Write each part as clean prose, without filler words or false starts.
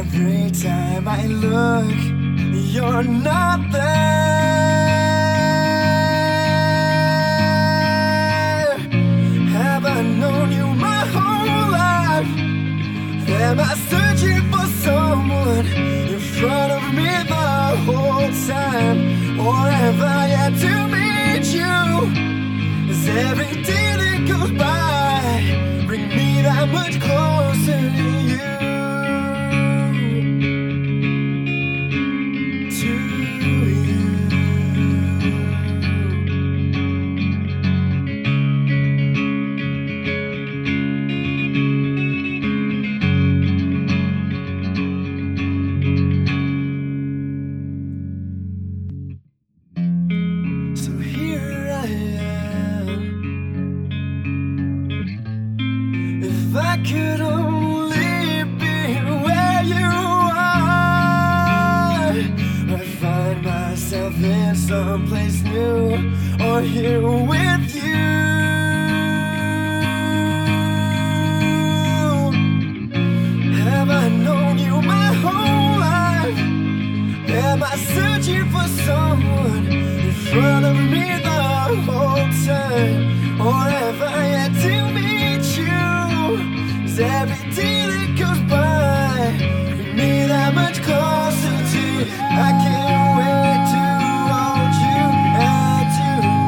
Every time I look, you're not there. Have I known you my whole life? Am I searching for someone in front of me the whole time? Or have I yet to meet you? Is every day that goes by bring me that much closer to you? If I could only be where you are, I find myself in someplace new, or here with you. Have I known you my whole life? Am I searching for someone in front of me the whole time? Or have I yet to meet you? Is every day that goes by bring me that much closer to you? I can't wait to hold you and to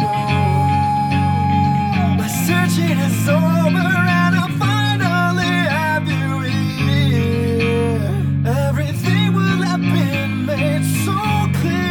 know my searching is over and I finally have you here. Everything will have been made so clear.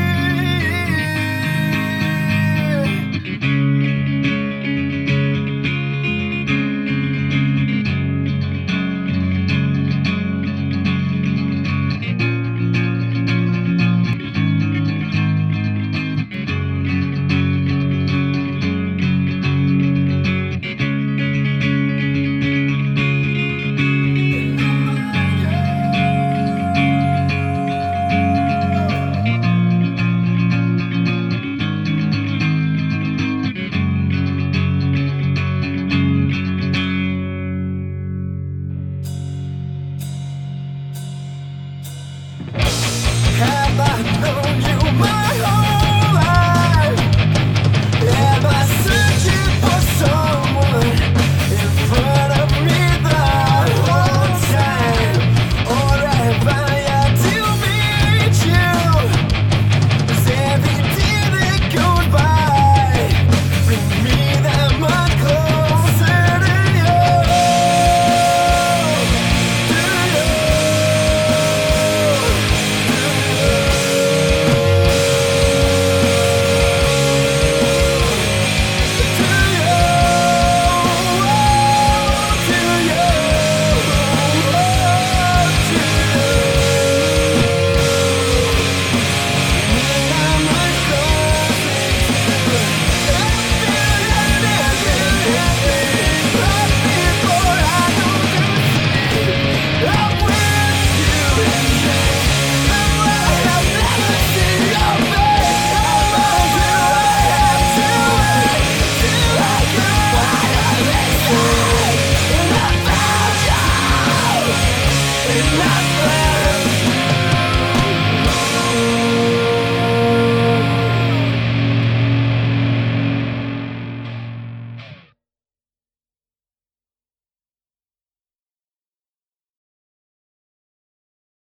Have I known you my whole life? Am I searching for someone in front of me the whole time? Or have I yet to meet you? Is every day that goes by bring me that much closer to you? Enough